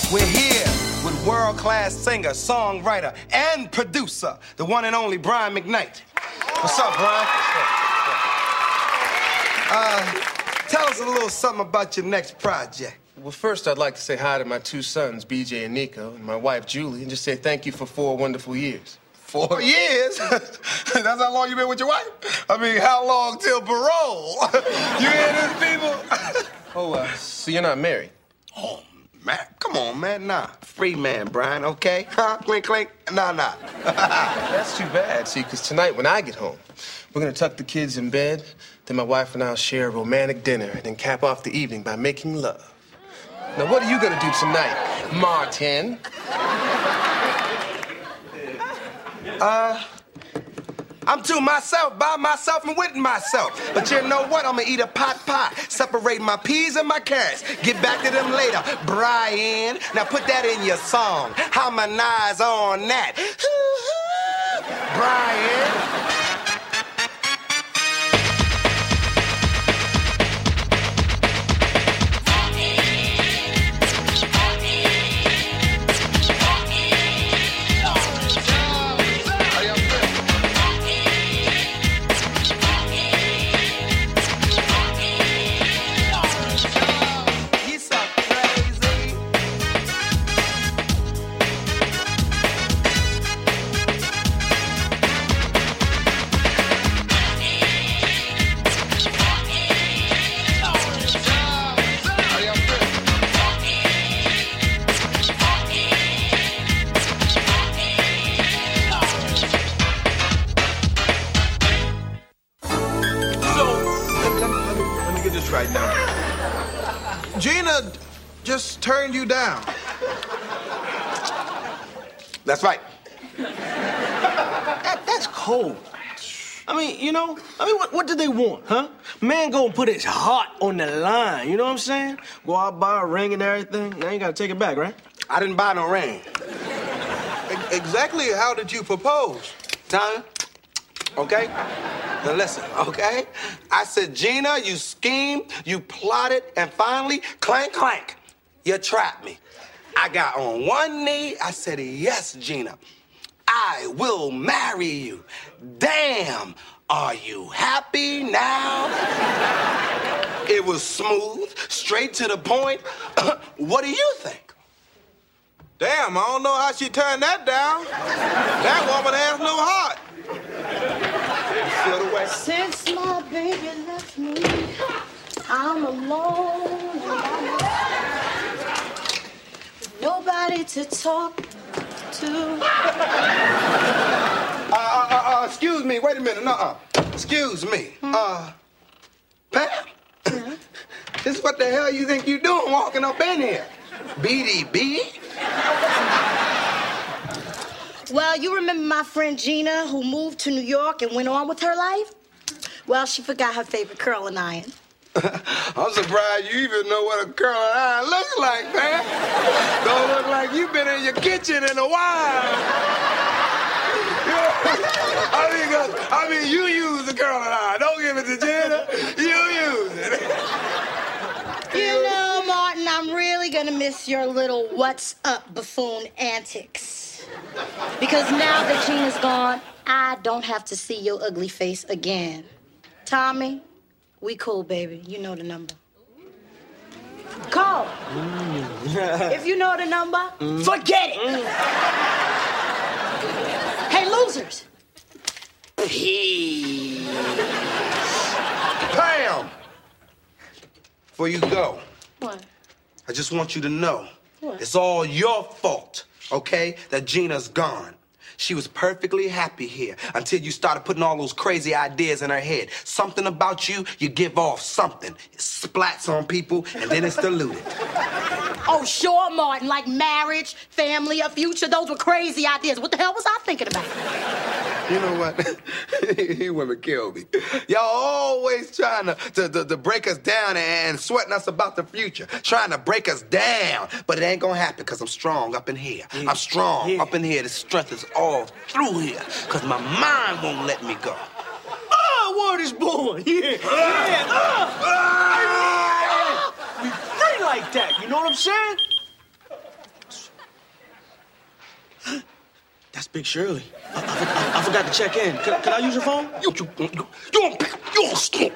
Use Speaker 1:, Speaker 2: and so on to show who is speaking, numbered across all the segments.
Speaker 1: We're here with world-class singer, songwriter, and producer, the one and only Brian McKnight. What's up, Brian? Tell us a little something about your next project.
Speaker 2: Well, first, I'd like to say hi to my two sons, BJ and Nico, and my wife, Julie, and just say thank you for 4 wonderful years.
Speaker 1: 4 years? That's how long you been with your wife? I mean, how long till parole? You hear this, people?
Speaker 2: So you're not married?
Speaker 1: Oh, man, come on, man, nah. Free man, Brian, okay? Huh? Clink, clink, nah.
Speaker 2: That's too bad, see, because tonight when I get home, we're going to tuck the kids in bed, then my wife and I'll share a romantic dinner, and then cap off the evening by making love. Now, what are you going to do tonight, Martin?
Speaker 1: I'm to myself, by myself, and with myself. But you know what? I'm gonna eat a pot pie, separate my peas and my carrots. Get back to them later, Brian. Now put that in your song. Harmonize on that. Brian.
Speaker 3: Right now. Gina just turned you down.
Speaker 1: That's right.
Speaker 4: That's cold. I mean, what do they want, huh? Man go and put his heart on the line, you know what I'm saying? Go out, buy a ring and everything. Now you gotta take it back, right?
Speaker 1: I didn't buy no ring.
Speaker 3: Exactly how did you propose?
Speaker 1: Tommy, okay? Now listen, okay? I said, Gina, you schemed, you plotted, and finally, clank, clank, you trapped me. I got on one knee, I said, yes, Gina, I will marry you. Damn, are you happy now? It was smooth, straight to the point. What do you think?
Speaker 3: Damn, I don't know how she turned that down. That woman has no heart.
Speaker 5: Since my baby left me, I'm alone and by myself. Nobody to talk to.
Speaker 1: Excuse me, wait a minute, Excuse me. Pam? This what the hell you think you doing walking up in here? BDB?
Speaker 5: Well, you remember my friend Gina who moved to New York and went on with her life? Well, she forgot her favorite curling iron.
Speaker 1: I'm surprised you even know what a curling iron looks like, man. Don't look like you've been in your kitchen in a while. I mean, you use the curling iron. Don't give it to Gina. You use it.
Speaker 5: You know, Martin, I'm really gonna miss your little what's up buffoon antics. Because now that Gina's gone, I don't have to see your ugly face again. Tommy, we cool, baby. You know the number. Call. If you know the number, forget it. Hey, losers. Peace.
Speaker 1: Pam! Before you go,
Speaker 5: What?
Speaker 1: I just want you to know
Speaker 5: What?
Speaker 1: it's all your fault, okay, that Gina's gone. She was perfectly happy here until you started putting all those crazy ideas in her head. Something about you, you give off something. It splats on people, and then it's diluted.
Speaker 5: Oh, sure, Martin, like marriage, family, a future. Those were crazy ideas. What the hell was I thinking about?
Speaker 1: You know what? You women kill me. Y'all always trying to break us down and sweating us about the future. Trying to break us down. But it ain't gonna happen because I'm strong up in here. Yeah. I'm strong up in here. The strength is all through here because my mind won't let me go.
Speaker 4: Oh, word is born. Yeah. Be free like that. You know what I'm saying? That's Big Shirley. I forgot to check in. Can I use your phone?
Speaker 1: You don't pick up. You don't stop.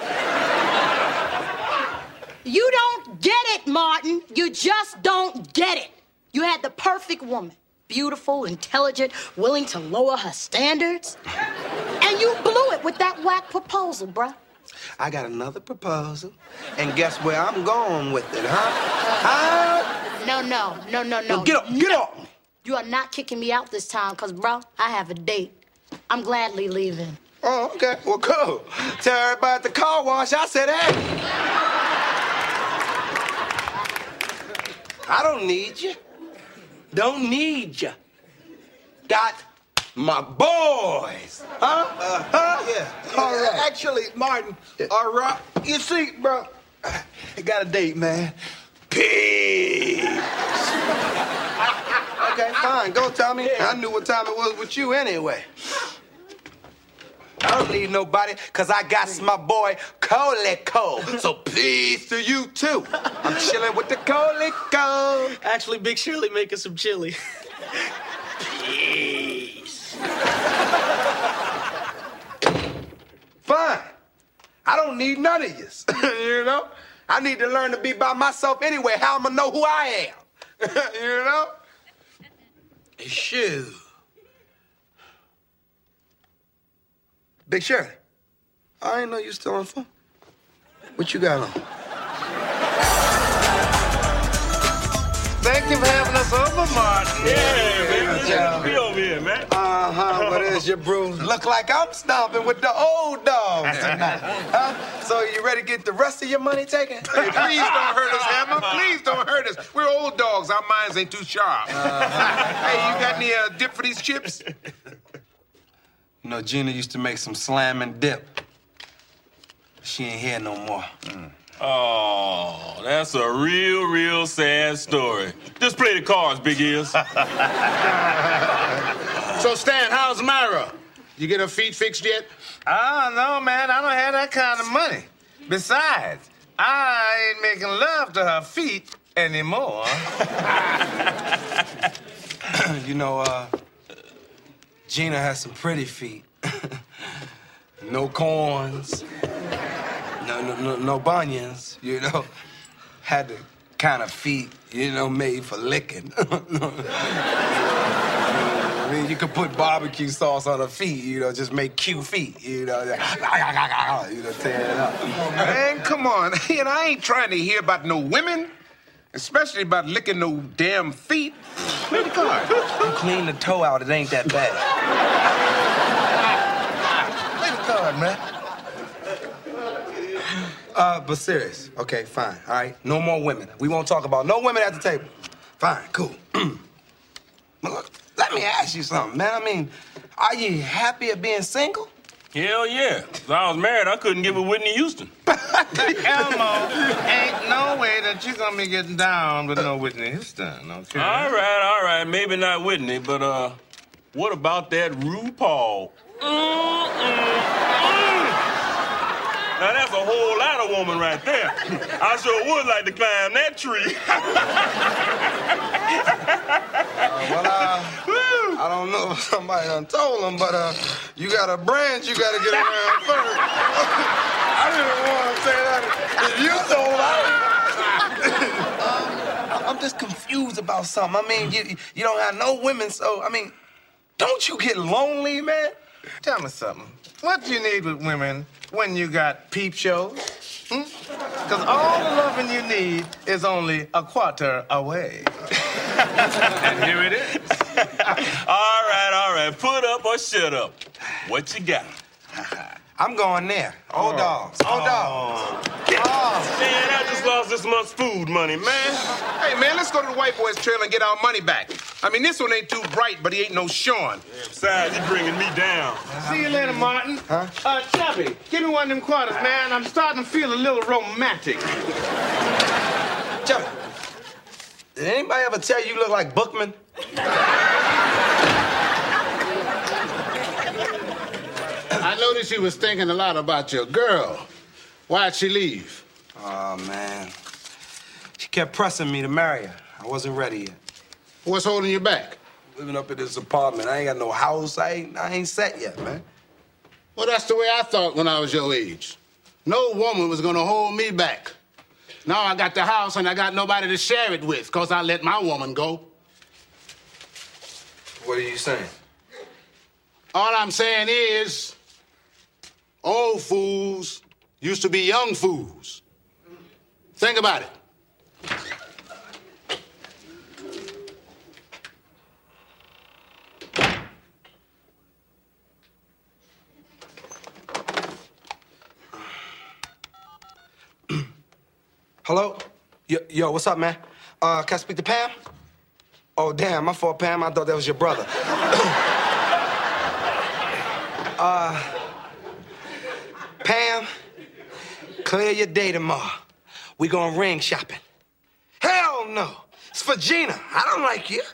Speaker 5: You don't get it, Martin. You just don't get it. You had the perfect woman. Beautiful, intelligent, willing to lower her standards. And you blew it with that whack proposal, bruh.
Speaker 1: I got another proposal. And guess where I'm going with it, huh?
Speaker 5: No.
Speaker 1: Get off me.
Speaker 5: You are not kicking me out this time, because, bro, I have a date. I'm gladly leaving.
Speaker 1: Oh, okay. Well, cool. Tell everybody at the car wash I said, hey. I don't need you. Don't need you. Got my boys.
Speaker 3: Yeah.
Speaker 1: All right.
Speaker 3: Actually, Martin, all right. You see, bro, I got a date, man. Peace.
Speaker 1: Okay, fine. Go, Tommy. I knew what time it was with you anyway. I don't need nobody, because I got my boy Colico. So peace to you, too. I'm chilling with the Colico.
Speaker 4: Actually, Big Shirley making some chili.
Speaker 1: Peace. Fine. I don't need none of yous. You know? I need to learn to be by myself anyway. How am I know who I am? You know? Shoo. Big Shirley, I didn't know you still on the phone. What you got on?
Speaker 3: Thank you for having us over, Martin.
Speaker 6: Yeah, be over here, man.
Speaker 1: What is your bruise? Look like I'm stomping with the old dogs tonight. Huh? So you ready to get the rest of your money taken?
Speaker 7: Hey, please don't hurt us, Hammer. Please don't hurt us. We're old dogs. Our minds ain't too sharp. Hey, you got any dip for these chips?
Speaker 1: You know, Gina used to make some slam and dip. She ain't here no more.
Speaker 6: Oh, that's a real sad story. Just play the cards, Big Ears.
Speaker 7: So, Stan, how's Myra? You get her feet fixed yet?
Speaker 3: Oh, no, man. I don't have that kind of money. Besides, I ain't making love to her feet anymore.
Speaker 1: You know, Gina has some pretty feet. No corns. No bunions, you know. Had the kind of feet, you know, made for licking. I mean, you could put barbecue sauce on her feet, you know, just make cute feet, you know. Tear it up.
Speaker 7: Man, come on. And I ain't trying to hear about no women, especially about licking no damn feet. Play the card.
Speaker 1: You clean the toe out, it ain't that bad.
Speaker 7: Play the card, man.
Speaker 1: But serious. Okay, fine. All right. No more women. We won't talk about no women at the table. Fine, cool. Look, let me ask you something, man. I mean, are you happy at being single?
Speaker 6: Hell yeah. If I was married, I couldn't get with Whitney Houston.
Speaker 3: Elmo, ain't no way that you're gonna be getting down with no Whitney Houston, okay?
Speaker 6: All right. Maybe not Whitney, but what about that RuPaul? Now, that's a whole lot of woman right there. I sure would like to climb that tree.
Speaker 1: I don't know if somebody done told him, but you got a branch you got to get around first. I didn't want to say that. If you told I'm just confused about something. I mean, you don't have no women, so, I mean, don't you get lonely, man?
Speaker 3: Tell me something. What do you need with women when you got peep shows? Because all the loving you need is only a quarter away. And here it is.
Speaker 6: All right. Put up or shut up. What you got?
Speaker 1: I'm going there. Old dogs.
Speaker 6: Man, I just lost this month's food money, man.
Speaker 7: Hey, man, let's go to the white boys' trail and get our money back. I mean, this one ain't too bright, but he ain't no Sean.
Speaker 6: Besides, you bringing me down.
Speaker 3: See you later, Martin. Chubby, give me one of them quarters, man. I'm starting to feel a little romantic.
Speaker 1: Chubby, did anybody ever tell you look like Bookman?
Speaker 7: I noticed you was thinking a lot about your girl. Why'd she leave?
Speaker 1: Oh, man. She kept pressing me to marry her. I wasn't ready yet.
Speaker 7: What's holding you back?
Speaker 1: living up in this apartment. I ain't got no house. I ain't set yet, man.
Speaker 8: Well, that's the way I thought when I was your age. No woman was gonna hold me back. Now I got the house and I got nobody to share it with, because I let my woman go.
Speaker 1: What are you saying?
Speaker 8: All I'm saying is, old fools used to be young fools. Think about it.
Speaker 1: Hello? Yo, what's up, man? Can I speak to Pam? Oh, damn, my fault, Pam. I thought that was your brother. Pam, clear your day tomorrow. We going ring shopping. Hell no. It's for Gina. I don't like you.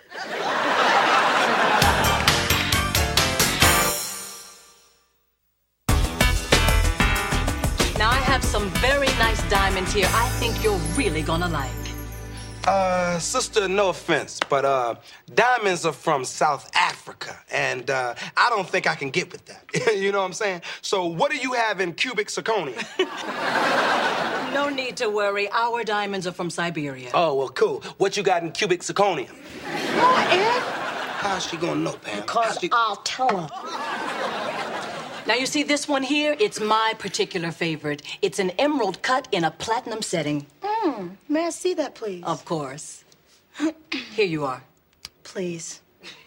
Speaker 9: Now, I have some very nice diamonds here I think you're really gonna like.
Speaker 1: Sister, no offense, but diamonds are from South Africa, and I don't think I can get with that. You know what I'm saying? So what do you have in cubic zirconia?
Speaker 9: No need to worry. Our diamonds are from Siberia.
Speaker 1: Oh, well, cool. What you got in cubic zirconia?
Speaker 5: Oh, Ed.
Speaker 1: How's she gonna know, Pam?
Speaker 5: Because I'll tell her.
Speaker 9: Now, you see this one here? It's my particular favorite. It's an emerald cut in a platinum setting.
Speaker 5: May I see that, please?
Speaker 9: Of course. Here you are.
Speaker 5: Please.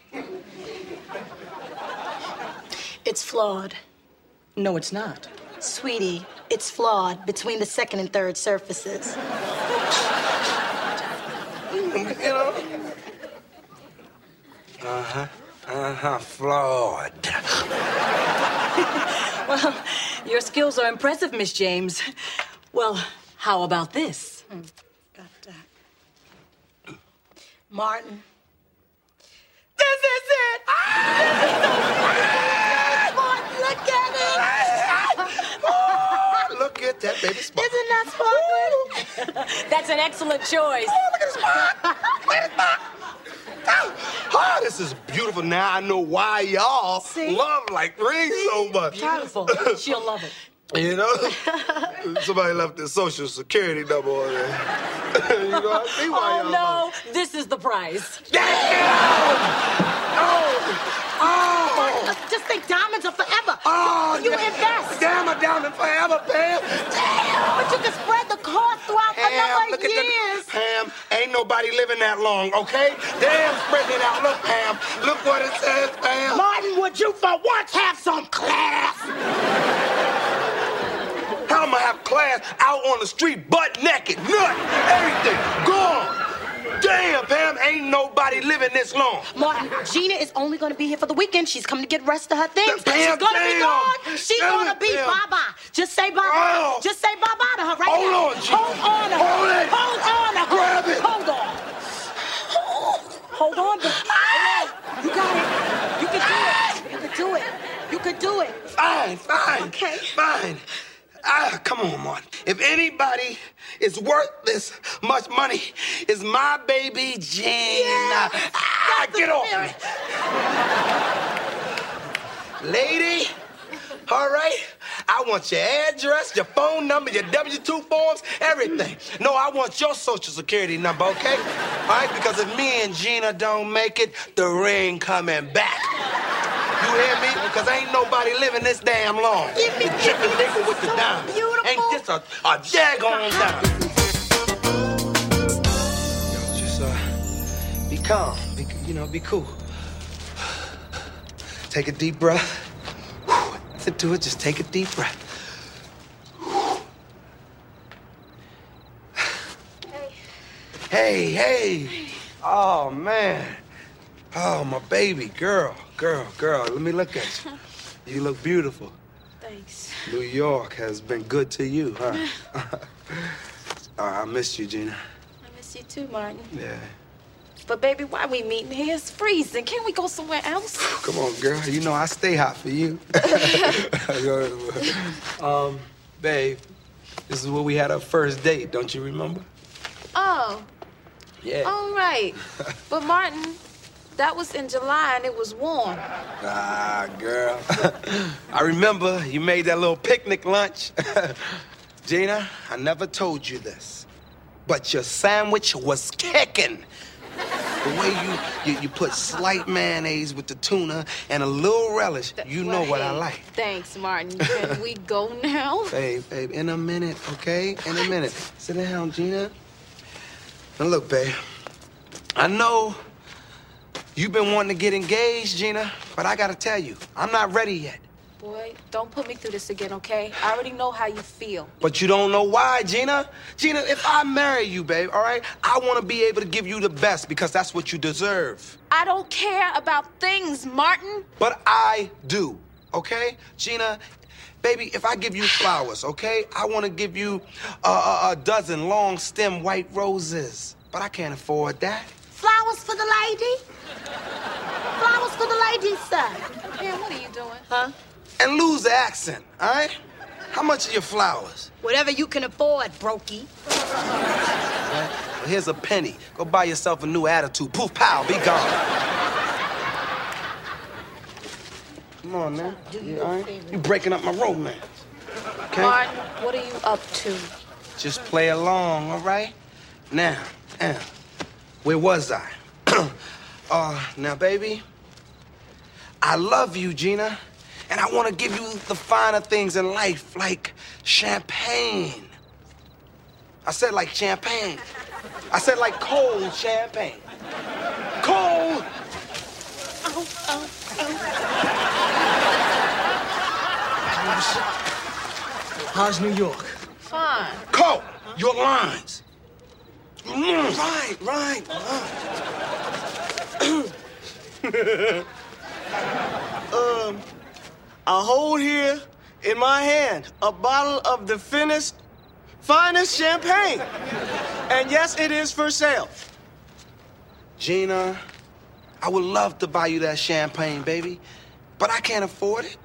Speaker 5: It's flawed.
Speaker 9: No, it's not.
Speaker 5: Sweetie, it's flawed between the second and third surfaces.
Speaker 1: Flawed.
Speaker 9: Well, your skills are impressive, Miss James. Well, how about this?
Speaker 5: Got that. Martin.
Speaker 1: This is it!
Speaker 5: Martin, look at it!
Speaker 1: Look at that baby spot.
Speaker 5: Isn't that sparkling?
Speaker 9: That's an excellent choice.
Speaker 1: Look at the spot. Look at the spot. Oh, this is beautiful. Now I know why y'all love like rings so much.
Speaker 9: Beautiful. She'll love it.
Speaker 1: You know? Somebody left their social security number on there. You know, I see why y'all
Speaker 9: no, this is the price.
Speaker 1: Damn!
Speaker 5: Martin, just think diamonds are forever.
Speaker 1: Oh,
Speaker 5: you invest.
Speaker 1: Damn, a diamond forever, Pam. Damn!
Speaker 5: But you can spread the cost throughout a number of
Speaker 1: look
Speaker 5: years.
Speaker 1: at the, Pam, ain't nobody living that long, okay? Damn, spread it out. Look, Pam. Look what it says, Pam.
Speaker 5: Martin, would you for once have some class?
Speaker 1: How am I have class out on the street, butt naked, nut, everything, gone? Damn, Pam, ain't nobody living this long.
Speaker 5: Martin, Gina is only going to be here for the weekend. She's coming to get rest of her things.
Speaker 1: Pam,
Speaker 5: she's going to be
Speaker 1: damn.
Speaker 5: gone. She's going to be
Speaker 1: Pam.
Speaker 5: bye-bye. Just say bye-bye.
Speaker 1: Oh.
Speaker 5: Just say bye-bye to her right
Speaker 1: Hold
Speaker 5: now.
Speaker 1: on, Gina.
Speaker 5: Hold on to her.
Speaker 1: Hold it.
Speaker 5: Hold on to her.
Speaker 1: Grab it.
Speaker 5: Hold on. Hold on. You got it. You can do it. You can do it. You can do it.
Speaker 1: Fine.
Speaker 5: Okay.
Speaker 1: Fine. Come on, Martin. If anybody is worth this much money, it's my baby Gina.
Speaker 5: Yeah,
Speaker 1: Get off me. Lady, all right? I want your address, your phone number, your W-2 forms, everything. No, I want your social security number, okay? All right? Because if me and Gina don't make it, the ring coming back. You hear me? Because ain't nobody living this damn long.
Speaker 5: Give me
Speaker 1: the chicken nigga with the
Speaker 5: so
Speaker 1: diamond.
Speaker 5: beautiful.
Speaker 1: Ain't this a daggone diamond? Yo, just be calm. Be cool. Take a deep breath. Nothing to it. Just take a deep breath. Hey. Oh, man. Oh, my baby. Girl. Let me look at you. You look beautiful.
Speaker 5: Thanks.
Speaker 1: New York has been good to you, huh? I missed you, Gina.
Speaker 10: I miss you too, Martin.
Speaker 1: Yeah.
Speaker 10: But baby, why we meeting here? It's freezing. Can't we go somewhere else?
Speaker 1: Come on, girl. You know I stay hot for you. Babe, this is where we had our first date. Don't you remember?
Speaker 10: Oh.
Speaker 1: Yeah.
Speaker 10: All right. But Martin, That was in July and it was warm.
Speaker 1: Ah, girl. I remember you made that little picnic lunch. Gina, I never told you this, but your sandwich was kicking. The way you put slight mayonnaise with the tuna and a little relish, you know what I like.
Speaker 10: Thanks, Martin. Can we go now?
Speaker 1: Babe, in a minute, okay? In a minute. Sit down, Gina. Now look, babe, I know you've been wanting to get engaged, Gina, but I gotta tell you, I'm not ready yet.
Speaker 10: Boy, don't put me through this again, okay? I already know how you feel.
Speaker 1: But you don't know why, Gina. Gina, if I marry you, babe, all right, I want to be able to give you the best because that's what you deserve.
Speaker 10: I don't care about things, Martin.
Speaker 1: But I do, okay? Gina, baby, if I give you flowers, okay, I want to give you a dozen long stem white roses. But I can't afford that.
Speaker 5: Flowers for the lady? Flowers for the lady, sir.
Speaker 10: Man, what are you doing?
Speaker 5: Huh?
Speaker 1: And lose the accent, all right? How much are your flowers?
Speaker 5: Whatever you can afford, brokey.
Speaker 1: Well, here's a penny. Go buy yourself a new attitude. Poof, pow, be gone. Come on, man. You all right? You breaking up my romance. Okay?
Speaker 10: Martin, what are you up to?
Speaker 1: Just play along, all right? Now, where was I? Now, baby, I love you, Gina. And I want to give you the finer things in life, like champagne. I said like champagne. I said like cold champagne. Cold.
Speaker 4: How's New York?
Speaker 10: Fine.
Speaker 1: Cold. Your lines.
Speaker 4: Right. I hold here in my hand a bottle of the finest, finest champagne. And yes, it is for sale.
Speaker 1: Gina, I would love to buy you that champagne, baby, but I can't afford it.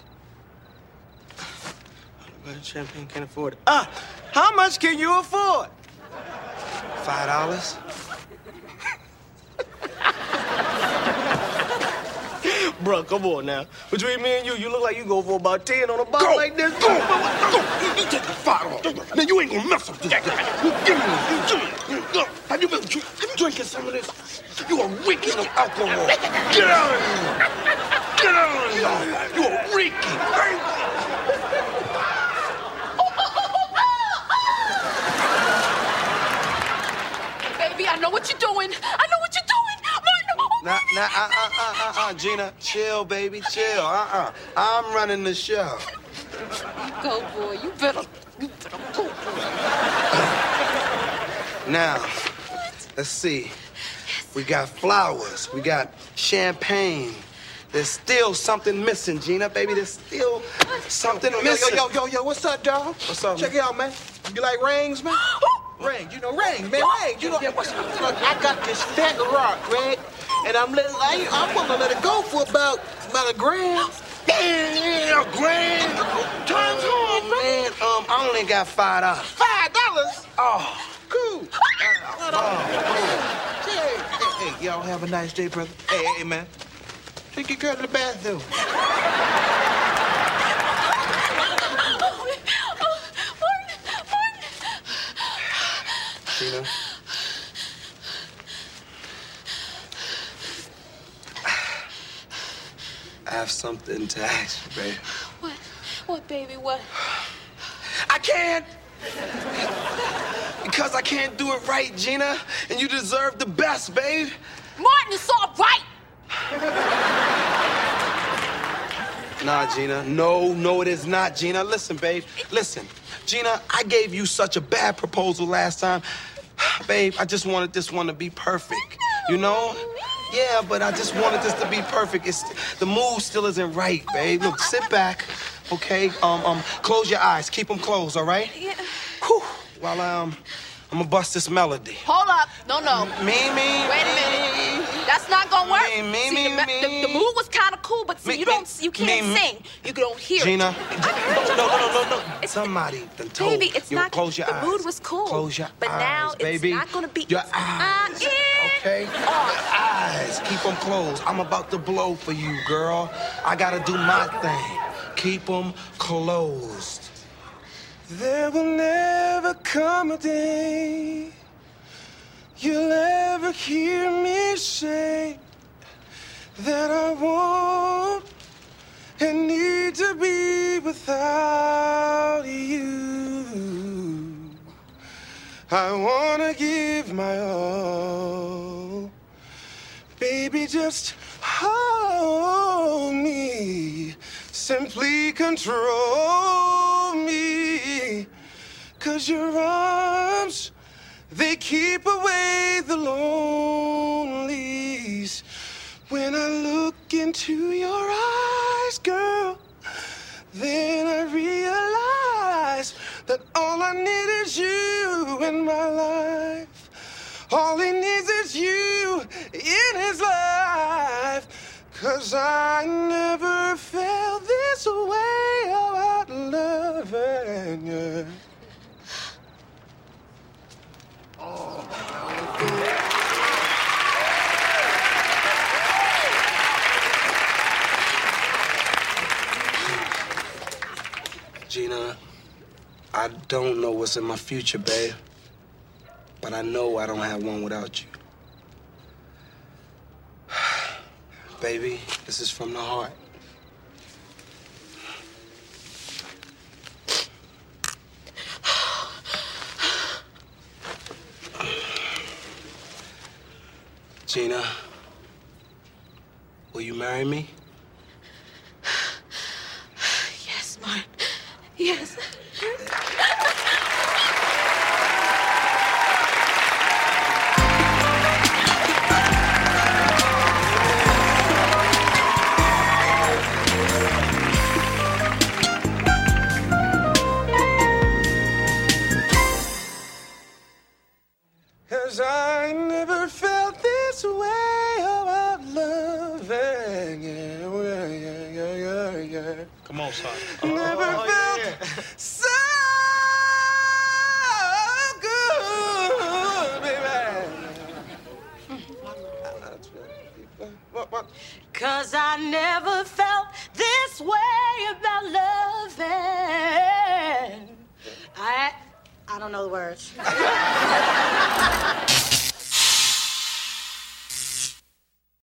Speaker 4: Champagne can't afford it. How much can you afford?
Speaker 1: $5.
Speaker 4: Bruh, come on now. Between me and you look like you go for about 10 on a bottle
Speaker 1: Go,
Speaker 4: like this.
Speaker 1: Go. You take the $5. Now you ain't gonna mess up this guy. Give me this. Have you been drinking some of this? You are reeking of alcohol. Get out of here. Get out of here. You are reeking.
Speaker 10: Baby, I know what you're doing. I know what you're doing.
Speaker 1: Gina, chill, baby, chill. I'm running the show.
Speaker 10: Go, boy. You better go.
Speaker 1: Now, let's see. We got flowers. We got champagne. There's still something missing, Gina, baby. There's still something missing.
Speaker 2: Yo, what's up, dog?
Speaker 1: What's up,
Speaker 2: Check it out, man. You like rings, man? Rings, rings, man, rings. Look, I got this fat rock, right? And I'm gonna let it go for about $1 grand.
Speaker 1: Damn, $1 grand?
Speaker 2: Time's hard,
Speaker 1: Man, I only got $5.
Speaker 2: $5?
Speaker 1: Oh,
Speaker 2: Cool. Hey, y'all have a nice day, brother. Hey, man. Take your girl to the bathroom.
Speaker 1: Gina. I have something to ask you, babe.
Speaker 10: What, baby, what?
Speaker 1: I can't! Because I can't do it right, Gina. And you deserve the best, babe.
Speaker 10: Martin, it's all right!
Speaker 1: Nah, Gina. No, it is not, Gina. Listen, babe. Listen. Gina, I gave you such a bad proposal last time. Babe, I just wanted this one to be perfect. You know? Yeah, but I just wanted this to be perfect. The mood still isn't right, babe. Look, sit back, okay? Close your eyes. Keep them closed, all right?
Speaker 10: Yeah.
Speaker 1: Whew. While I'm gonna bust this melody.
Speaker 10: Hold up. No.
Speaker 1: Me.
Speaker 10: Wait a minute. That's not gonna work. The mood was kind of cool, but see, you can't sing. You don't hear
Speaker 1: Gina.
Speaker 10: it.
Speaker 1: No. Somebody done told
Speaker 10: Baby, it's
Speaker 1: you.
Speaker 10: not.
Speaker 1: Close your eyes.
Speaker 10: The mood was cool.
Speaker 1: Close your
Speaker 10: but
Speaker 1: eyes,
Speaker 10: now
Speaker 1: baby.
Speaker 10: it's not gonna be.
Speaker 1: Your eyes. Okay?
Speaker 10: Oh.
Speaker 1: Your eyes. eyes. Keep them closed. I'm about to blow for you, girl. I gotta do my thing. Keep them closed.
Speaker 2: There will never come a day you'll ever hear me say that I won't and need to be without you. I wanna give my all. Baby, just hold me. Simply control me. 'Cause your arms, they keep away the lonelies. When I look into your eyes, girl, then I realize that all I need is you in my life. All he needs is you in his life. 'Cause I never felt this way about loving you.
Speaker 1: Gina, I don't know what's in my future, babe. But I know I don't have one without you. Baby, this is from the heart. Gina, will you marry me?
Speaker 10: Yes, Martin. Yes.
Speaker 2: Cause I never felt this way about loving you. Yeah.
Speaker 4: Come on, son.
Speaker 2: Never felt so good, baby. What?
Speaker 5: 'Cause I never felt this way about loving. I don't know the words.